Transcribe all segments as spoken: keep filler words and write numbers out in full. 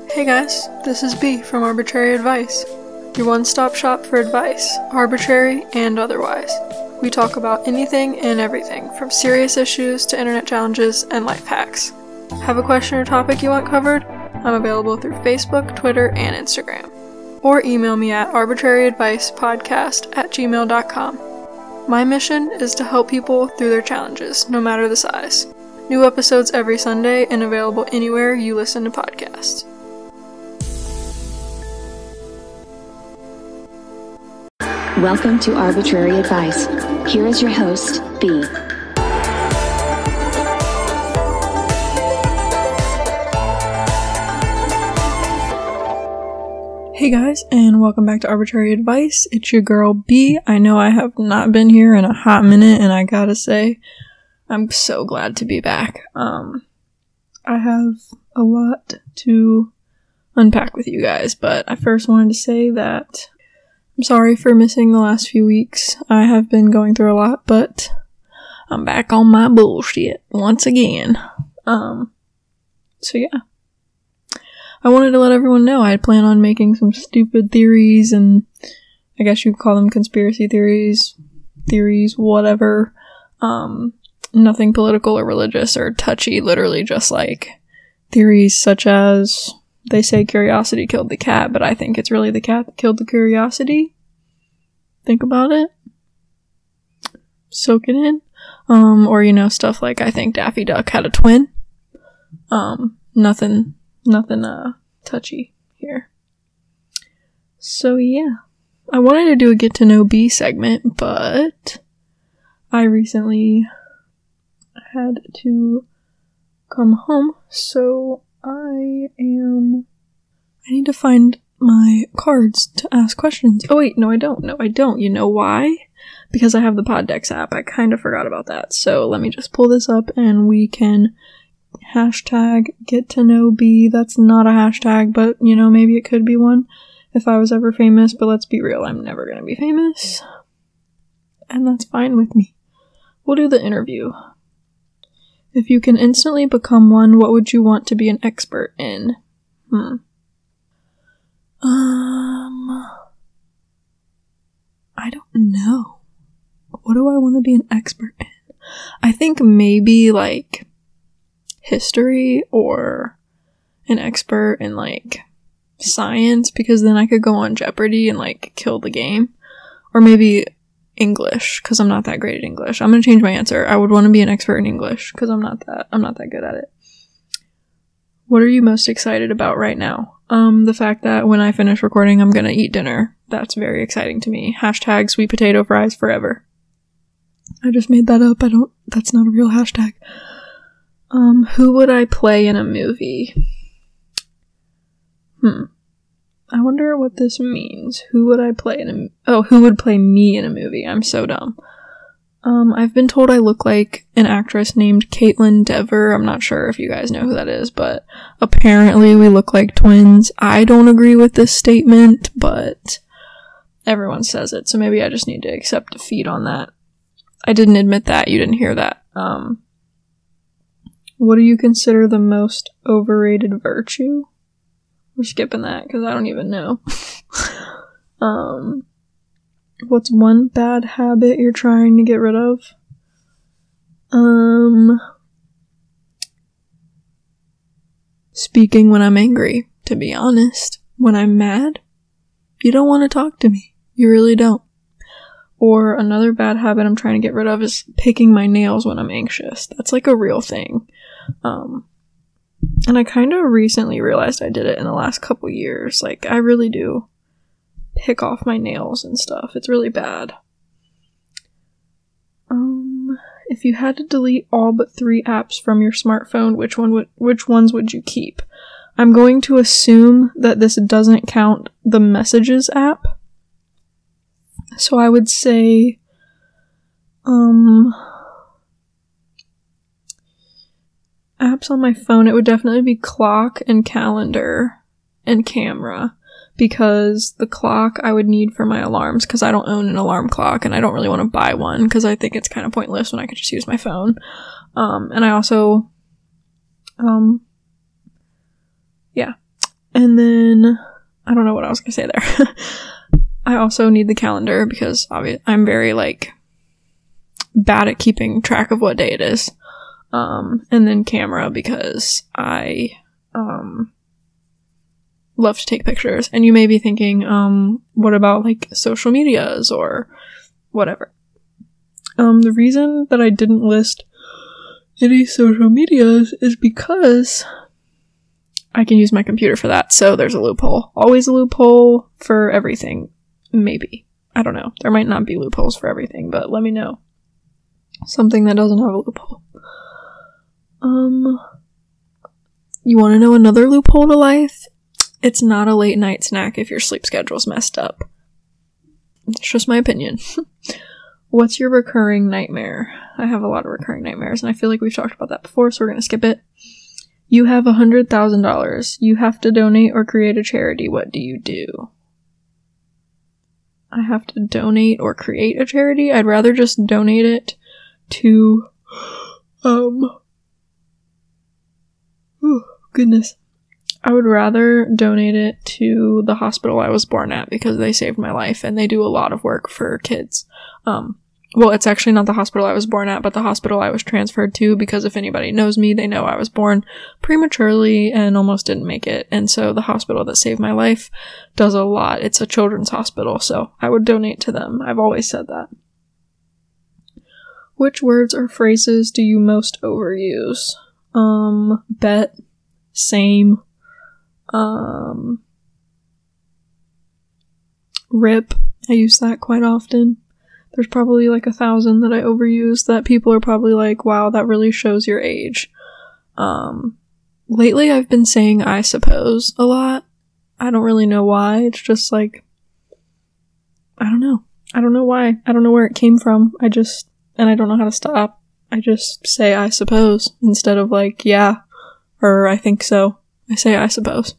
Hey guys, this is B from Arbitrary Advice, your one-stop shop for advice, arbitrary and otherwise. We talk about anything and everything, from serious issues to internet challenges and life hacks. Have a question or topic you want covered? I'm available through Facebook, Twitter, and Instagram. Or email me at arbitraryadvicepodcast at gmail dot com. My mission is to help people through their challenges, no matter the size. New episodes every Sunday and available anywhere you listen to podcasts. Welcome to Arbitrary Advice. Here is your host, B. Hey guys, and welcome back to Arbitrary Advice. It's your girl B. I know I have not been here in a hot minute, and I gotta say, I'm so glad to be back. Um, I have a lot to unpack with you guys, but I first wanted to say that I'm sorry for missing the last few weeks. I have been going through a lot, but I'm back on my bullshit once again. Um, so yeah. I wanted to let everyone know I had planned on making some stupid theories, and I guess you'd call them conspiracy theories, theories, whatever. Um, nothing political or religious or touchy, literally just like theories such as they say curiosity killed the cat, but I think it's really the cat that killed the curiosity. Think about it. Soak it in. Um, or, you know, stuff like I think Daffy Duck had a twin. Um, nothing, nothing, uh, touchy here. So, yeah. I wanted to do a get to know B segment, but I recently had to come home, so I am... I need to find my cards to ask questions. Oh wait, no I don't. No I don't. You know why? Because I have the Poddex app. I kind of forgot about that. So let me just pull this up and we can hashtag get to know B. That's not a hashtag, but you know, maybe it could be one if I was ever famous, but let's be real, I'm never gonna be famous. And that's fine with me. We'll do the interview. If you can instantly become one, what would you want to be an expert in? Hmm. Um, I don't know. What do I want to be an expert in? I think maybe, like, history or an expert in, like, science, because then I could go on Jeopardy and, like, kill the game. Or maybe English, because I'm not that great at English. I'm gonna change my answer. I would want to be an expert in English, because I'm not that, I'm not that good at it. What are you most excited about right now? Um, the fact that when I finish recording, I'm gonna eat dinner. That's very exciting to me. Hashtag sweet potato fries forever. I just made that up. I don't, that's not a real hashtag. Um, who would I play in a movie? Hmm. I wonder what this means. Who would I play in a, oh, who would play me in a movie? I'm so dumb. Um, I've been told I look like an actress named Caitlin Dever. I'm not sure if you guys know who that is, but apparently we look like twins. I don't agree with this statement, but everyone says it, so maybe I just need to accept defeat on that. I didn't admit that. You didn't hear that. Um, what do you consider the most overrated virtue? We're skipping that because I don't even know. um... What's one bad habit you're trying to get rid of? Um, speaking when I'm angry, to be honest. When I'm mad, you don't want to talk to me. You really don't. Or another bad habit I'm trying to get rid of is picking my nails when I'm anxious. That's like a real thing. Um, and I kind of recently realized I did it in the last couple years. Like, I really do pick off my nails and stuff. It's really bad. Um, if you had to delete all but three apps from your smartphone, which one would, which ones would you keep? I'm going to assume that this doesn't count the Messages app. So I would say, um, apps on my phone, it would definitely be Clock and Calendar and Camera. Because the clock I would need for my alarms, because I don't own an alarm clock, and I don't really want to buy one, because I think it's kind of pointless when I could just use my phone. Um, and I also, um, yeah. And then, I don't know what I was gonna say there. I also need the calendar because obviously I'm very, like, bad at keeping track of what day it is. Um, and then camera because I, um, love to take pictures. And you may be thinking, um, what about, like, social medias or whatever? Um, the reason that I didn't list any social medias is because I can use my computer for that, so there's a loophole. Always a loophole for everything. Maybe. I don't know. There might not be loopholes for everything, but let me know. Something that doesn't have a loophole. Um, you want to know another loophole to life? It's not a late night snack if your sleep schedule's messed up. It's just my opinion. What's your recurring nightmare? I have a lot of recurring nightmares, and I feel like we've talked about that before, so we're gonna skip it. You have one hundred thousand dollars. You have to donate or create a charity. What do you do? I have to donate or create a charity? I'd rather just donate it to, um, oh, goodness. I would rather donate it to the hospital I was born at because they saved my life and they do a lot of work for kids. Um, well, it's actually not the hospital I was born at, but the hospital I was transferred to because if anybody knows me, they know I was born prematurely and almost didn't make it. And so the hospital that saved my life does a lot. It's a children's hospital, so I would donate to them. I've always said that. Which words or phrases do you most overuse? Um, bet, same, um, rip. I use that quite often. There's probably like a thousand that I overuse that people are probably like, wow, that really shows your age. Um, lately I've been saying I suppose a lot. I don't really know why. It's just like, I don't know. I don't know why. I don't know where it came from. I just, and I don't know how to stop. I just say I suppose instead of like, yeah, or I think so. I say I suppose.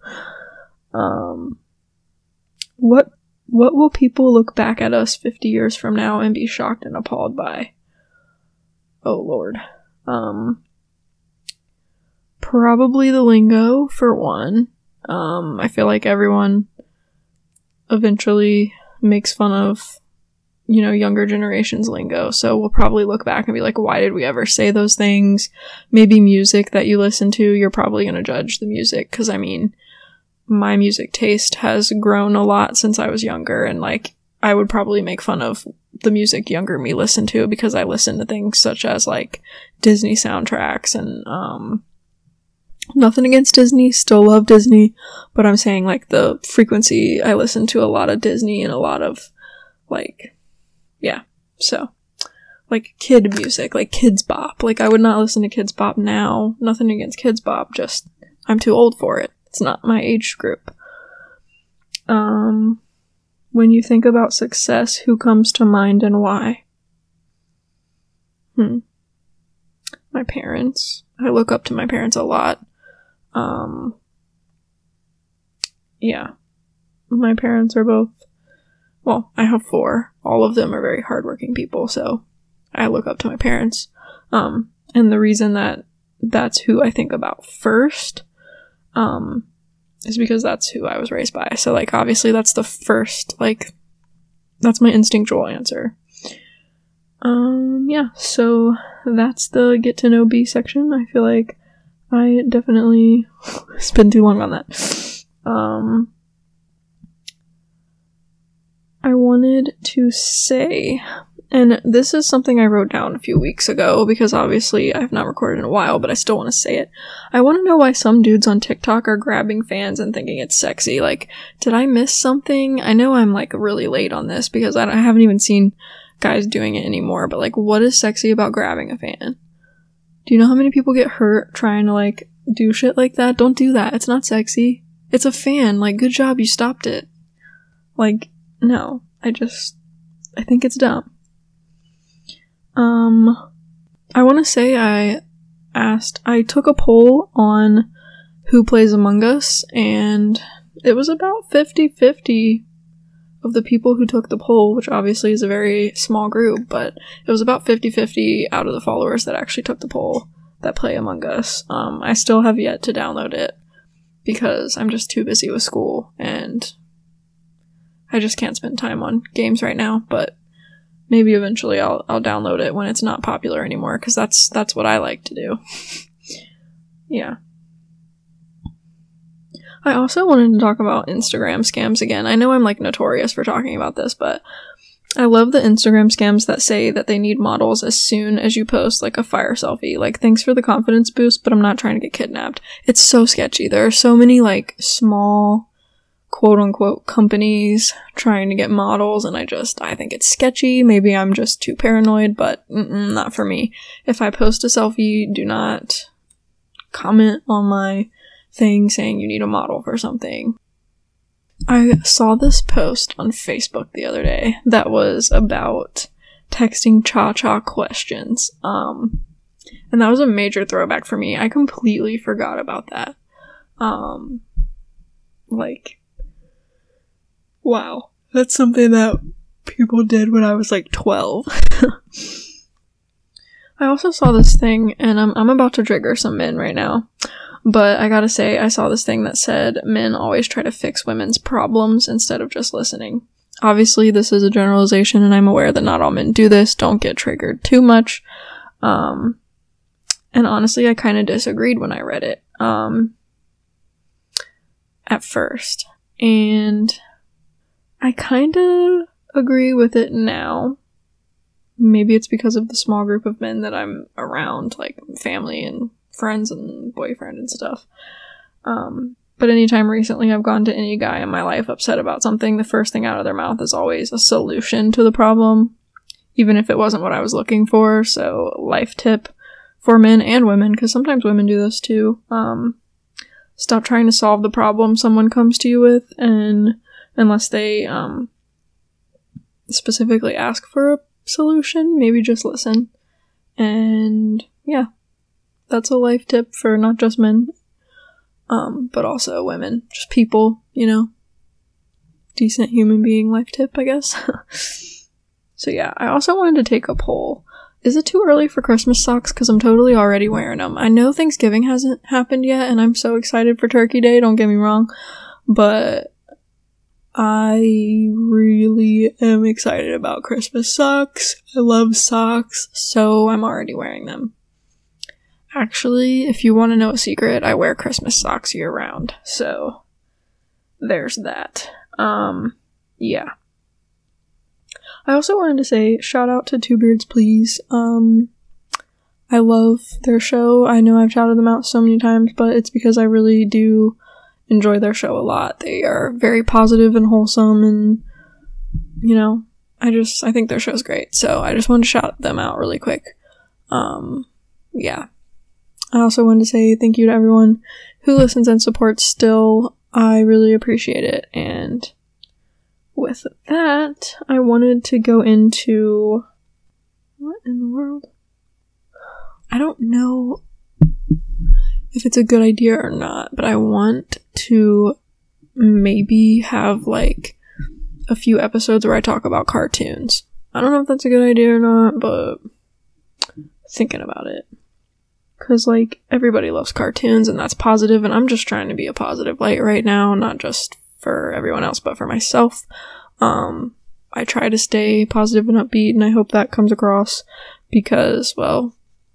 Um, what What will people look back at us fifty years from now and be shocked and appalled by? Oh, Lord. Um, probably the lingo, for one. Um, I feel like everyone eventually makes fun of, you know, younger generation's lingo, so we'll probably look back and be like, why did we ever say those things? Maybe music that you listen to, you're probably gonna judge the music, because, I mean, my music taste has grown a lot since I was younger, and like I would probably make fun of the music younger me listened to because I listened to things such as like Disney soundtracks and um nothing against Disney, still love Disney, but I'm saying like the frequency I listen to a lot of Disney and a lot of like yeah, so like kid music, like Kids Bop. Like I would not listen to Kids Bop now. Nothing against Kids Bop, just I'm too old for it. It's not my age group. Um, when you think about success, who comes to mind and why? Hmm. My parents. I look up to my parents a lot. Um, yeah. My parents are both, well, I have four. All of them are very hardworking people, so I look up to my parents. Um, and the reason that that's who I think about first Um, is because that's who I was raised by. So, like, obviously that's the first, like, that's my instinctual answer. Um, yeah, so that's the get to know B section. I feel like I definitely spent too long on that. Um, I wanted to say, and this is something I wrote down a few weeks ago because obviously I've not recorded in a while, but I still want to say it. I want to know why some dudes on TikTok are grabbing fans and thinking it's sexy. Like, did I miss something? I know I'm like really late on this because I, I haven't even seen guys doing it anymore, but like, what is sexy about grabbing a fan? Do you know how many people get hurt trying to like do shit like that? Don't do that. It's not sexy. It's a fan. Like, good job, you stopped it. Like, no. I just, I think it's dumb. Um, I want to say I asked, I took a poll on who plays Among Us, and it was about fifty-fifty of the people who took the poll, which obviously is a very small group, but it was about fifty-fifty out of the followers that actually took the poll that play Among Us. Um, I still have yet to download it, because I'm just too busy with school and I just can't spend time on games right now, but maybe eventually I'll I'll download it when it's not popular anymore, because that's that's what I like to do. Yeah. I also wanted to talk about Instagram scams again. I know I'm like notorious for talking about this, but I love the Instagram scams that say that they need models as soon as you post like a fire selfie. Like, thanks for the confidence boost, but I'm not trying to get kidnapped. It's so sketchy. There are so many like small quote unquote companies trying to get models, and I just, I think it's sketchy. Maybe I'm just too paranoid, but mm-mm, not for me. If I post a selfie, do not comment on my thing saying you need a model for something. I saw this post on Facebook the other day that was about texting cha-cha questions. Um, and that was a major throwback for me. I completely forgot about that. Um, like, wow. That's something that people did when I was like twelve. I also saw this thing, and I'm, I'm about to trigger some men right now. But I gotta say, I saw this thing that said men always try to fix women's problems instead of just listening. Obviously, this is a generalization, and I'm aware that not all men do this. Don't get triggered too much. Um, and honestly, I kind of disagreed when I read it, um, at first. And I kind of agree with it now. Maybe it's because of the small group of men that I'm around, like family and friends and boyfriend and stuff. Um, but anytime recently I've gone to any guy in my life upset about something, the first thing out of their mouth is always a solution to the problem, even if it wasn't what I was looking for. So, life tip for men and women, because sometimes women do this too. Um, stop trying to solve the problem someone comes to you with, and unless they um, specifically ask for a solution, maybe just listen. And yeah. That's a life tip for not just men, um, but also women. Just people, you know. Decent human being life tip, I guess. So yeah, I also wanted to take a poll. Is it too early for Christmas socks? Because I'm totally already wearing them. I know Thanksgiving hasn't happened yet, and I'm so excited for Turkey Day, don't get me wrong. But I really am excited about Christmas socks. I love socks, so I'm already wearing them. Actually, if you want to know a secret, I wear Christmas socks year round. So, there's that. Um, yeah. I also wanted to say, shout out to Two Beards Please. Um, I love their show. I know I've shouted them out so many times, but it's because I really do enjoy their show a lot. They are very positive and wholesome, and, you know, I just, I think their show's great. So, I just wanted to shout them out really quick. Um, yeah. I also wanted to say thank you to everyone who listens and supports still. I really appreciate it. And with that, I wanted to go into... What in the world? I don't know if it's a good idea or not, but I want to maybe have, like, a few episodes where I talk about cartoons. I don't know if that's a good idea or not, but thinking about it. Because, like, everybody loves cartoons, and that's positive, and I'm just trying to be a positive light right now, not just for everyone else, but for myself. Um, I try to stay positive and upbeat, and I hope that comes across, because, well,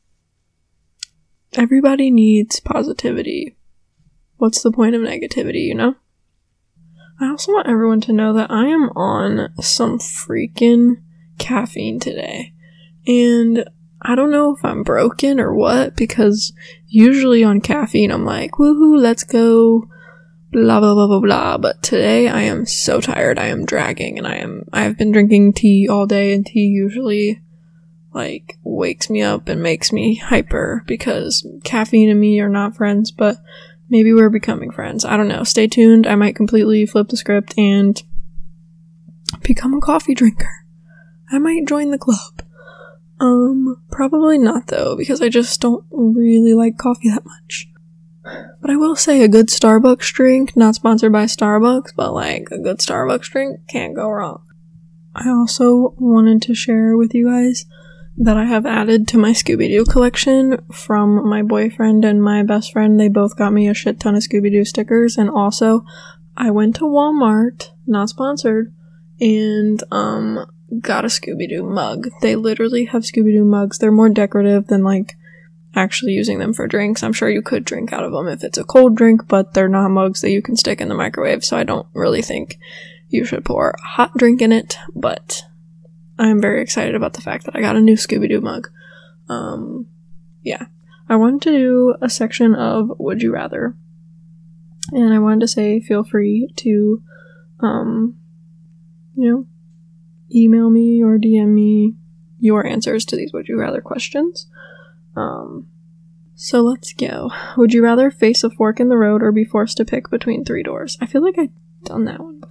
everybody needs positivity. What's the point of negativity, you know? I also want everyone to know that I am on some freaking caffeine today, and I don't know if I'm broken or what, because usually on caffeine I'm like, woohoo, let's go, blah, blah, blah, blah, blah, but today I am so tired, I am dragging, and I am, I have been drinking tea all day, and tea usually, like, wakes me up and makes me hyper, because caffeine and me are not friends, but maybe we're becoming friends, I don't know, stay tuned, I might completely flip the script and become a coffee drinker, I might join the club. Um, probably not though, because I just don't really like coffee that much. But I will say a good Starbucks drink, not sponsored by Starbucks, but like a good Starbucks drink can't go wrong. I also wanted to share with you guys that I have added to my Scooby-Doo collection from my boyfriend and my best friend. They both got me a shit ton of Scooby-Doo stickers, and also I went to Walmart, not sponsored, and um got a Scooby-Doo mug. They literally have Scooby-Doo mugs. They're more decorative than like actually using them for drinks. I'm sure you could drink out of them if it's a cold drink, but they're not mugs that you can stick in the microwave, so I don't really think you should pour a hot drink in it, but I'm very excited about the fact that I got a new Scooby-Doo mug. Um, yeah. I wanted to do a section of Would You Rather, and I wanted to say feel free to, um, you know, email me or D M me your answers to these Would You Rather questions. Um, so let's go. Would you rather face a fork in the road or be forced to pick between three doors? I feel like I've done that one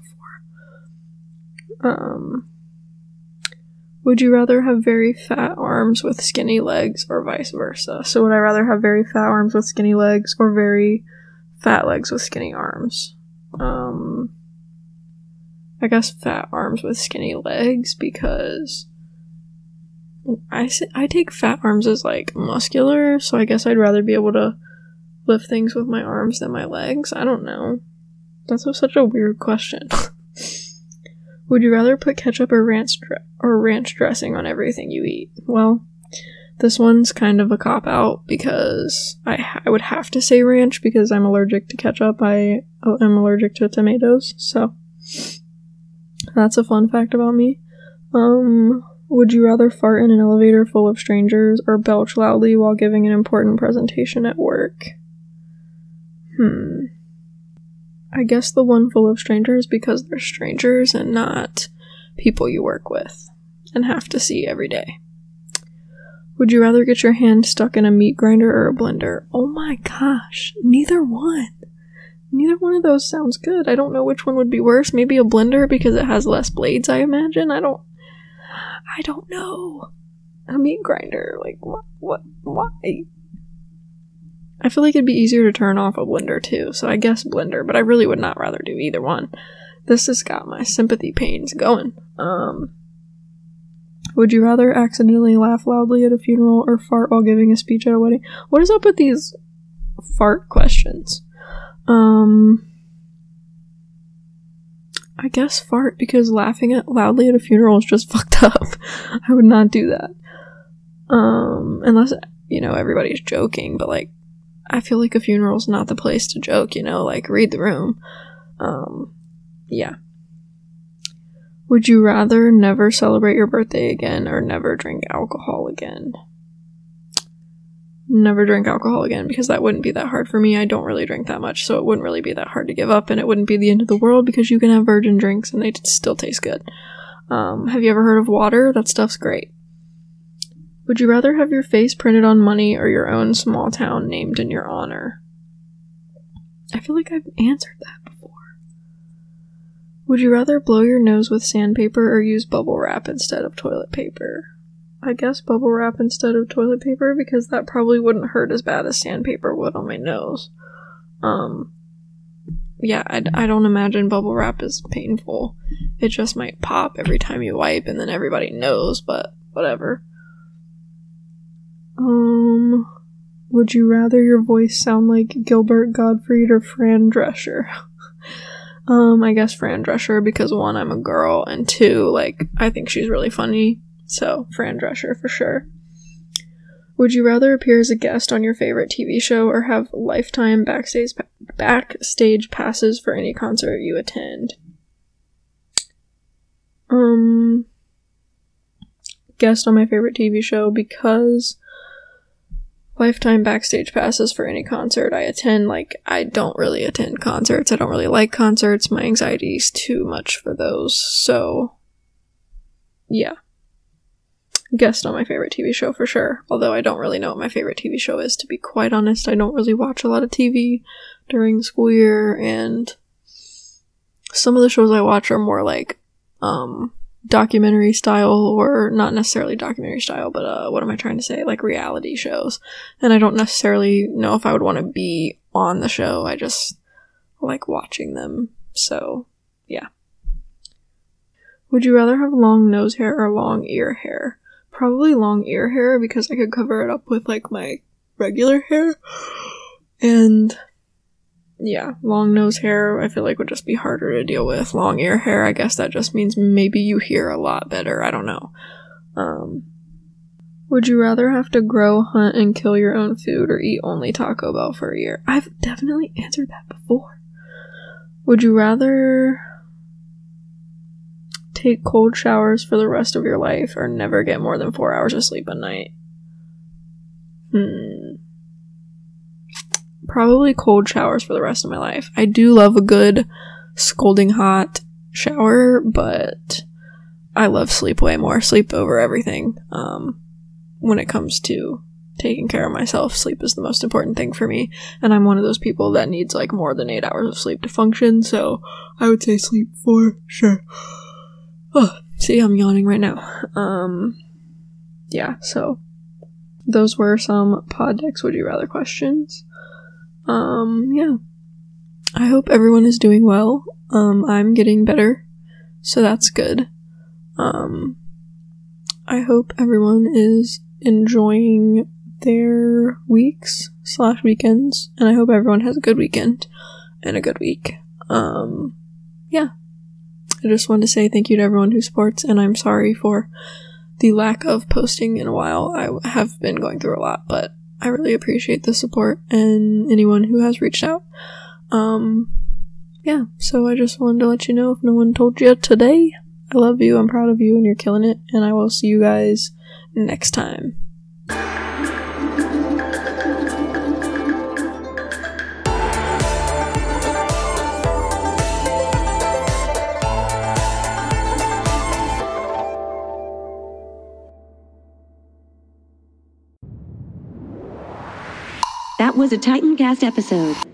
before. Um, would you rather have very fat arms with skinny legs or vice versa? So would I rather have very fat arms with skinny legs or very fat legs with skinny arms? Um, I guess fat arms with skinny legs, because I, I take fat arms as, like, muscular, so I guess I'd rather be able to lift things with my arms than my legs. I don't know. That's a, such a weird question. Would you rather put ketchup or ranch, dre- or ranch dressing on everything you eat? Well, this one's kind of a cop-out, because I, ha- I would have to say ranch, because I'm allergic to ketchup. I am allergic to tomatoes, so that's a fun fact about me. Um... Would you rather fart in an elevator full of strangers or belch loudly while giving an important presentation at work? Hmm. I guess the one full of strangers, because they're strangers and not people you work with and have to see every day. Would you rather get your hand stuck in a meat grinder or a blender? Oh my gosh, neither one. Neither one of those sounds good. I don't know which one would be worse. Maybe a blender because it has less blades, I imagine. I don't I don't know. A meat grinder, like, what, what, why? I feel like it'd be easier to turn off a blender, too, so I guess blender, but I really would not rather do either one. This has got my sympathy pains going. Um, would you rather accidentally laugh loudly at a funeral or fart while giving a speech at a wedding? What is up with these fart questions? Um... I guess fart, because laughing at loudly at a funeral is just fucked up. I would not do that. Um, unless, you know, everybody's joking, but, like, I feel like a funeral's not the place to joke, you know, like, read the room. Um, yeah. Would you rather never celebrate your birthday again or never drink alcohol again? Never drink alcohol again, because that wouldn't be that hard for me. I don't really drink that much, so it wouldn't really be that hard to give up, and it wouldn't be the end of the world, because you can have virgin drinks and they still taste good. Um, have you ever heard of water? That stuff's great. Would you rather have your face printed on money or your own small town named in your honor? I feel like I've answered that before. Would you rather blow your nose with sandpaper or use bubble wrap instead of toilet paper? I guess bubble wrap instead of toilet paper, because that probably wouldn't hurt as bad as sandpaper would on my nose. Um, yeah, I, I don't imagine bubble wrap is painful. It just might pop every time you wipe, and then everybody knows, but whatever. Um, would you rather your voice sound like Gilbert Gottfried or Fran Drescher? um, I guess Fran Drescher, because one, I'm a girl, and two, like, I think she's really funny. So, Fran Drescher for sure. Would you rather appear as a guest on your favorite T V show or have lifetime backstage pa- backstage passes for any concert you attend? Um, guest on my favorite T V show, because lifetime backstage passes for any concert I attend. Like, I don't really attend concerts. I don't really like concerts. My anxiety's too much for those. So, yeah. Guest on my favorite T V show for sure. Although I don't really know what my favorite T V show is, to be quite honest. I don't really watch a lot of T V during the school year, and some of the shows I watch are more like, um, documentary style, or not necessarily documentary style, but, uh, what am I trying to say? Like reality shows. And I don't necessarily know if I would want to be on the show. I just like watching them. So, yeah. Would you rather have long nose hair or long ear hair? probably long ear hair because I could cover it up with like my regular hair. And yeah, long nose hair I feel like would just be harder to deal with. Long ear hair, I guess that just means maybe you hear a lot better. I don't know. Um, would you rather have to grow, hunt, and kill your own food or eat only Taco Bell for a year? I've definitely answered that before. Would you rather take cold showers for the rest of your life or never get more than four hours of sleep a night? Hmm. Probably cold showers for the rest of my life. I do love a good scalding hot shower, but I love sleep way more. Sleep over everything. Um, when it comes to taking care of myself, sleep is the most important thing for me, and I'm one of those people that needs like more than eight hours of sleep to function, so I would say sleep for sure. Oh, see, I'm yawning right now. Um, yeah, so those were some Pod Decks Would You Rather questions. Um, yeah. I hope everyone is doing well. Um, I'm getting better, so that's good. Um, I hope everyone is enjoying their weeks slash weekends, and I hope everyone has a good weekend and a good week. Um, yeah. I just wanted to say thank you to everyone who supports, and I'm sorry for the lack of posting in a while. I have been going through a lot, but I really appreciate the support and anyone who has reached out. Um, yeah, so I just wanted to let you know if no one told you today. I love you, I'm proud of you, and you're killing it, and I will see you guys next time. That was a Titancast episode.